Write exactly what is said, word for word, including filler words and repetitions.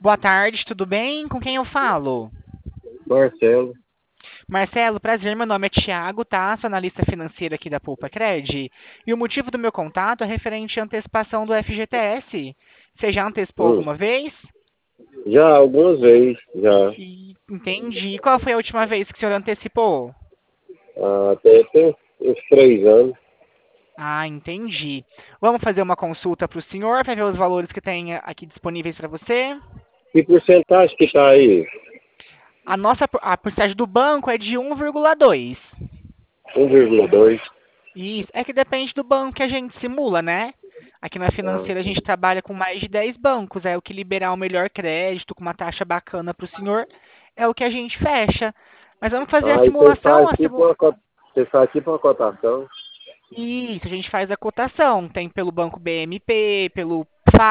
Boa tarde, tudo bem? Com quem eu falo? Marcelo. Marcelo, prazer, meu nome é Thiago, tá? Sou analista financeiro aqui da Poupa Cred. E o motivo do meu contato é referente à antecipação do F G T S. Você já antecipou Hum, alguma vez? já algumas vezes, já. E entendi. Qual foi a última vez que o senhor antecipou? Ah, até tem uns três anos. Ah, entendi. Vamos fazer uma consulta para o senhor para ver os valores que tem aqui disponíveis para você? Que porcentagem que tá aí? A nossa a porcentagem do banco é de um vírgula dois. Um vírgula dois. Isso, é que depende do banco que a gente simula, né? Aqui na Ah, financeira a gente trabalha com mais de dez bancos, é o que liberar o melhor crédito com uma taxa bacana para o senhor, é o que a gente fecha. Mas vamos fazer a aí você simulação, faz a tipo simu... uma, co- você faz tipo uma cotação. Isso, a gente faz a cotação, tem pelo banco B M P, pelo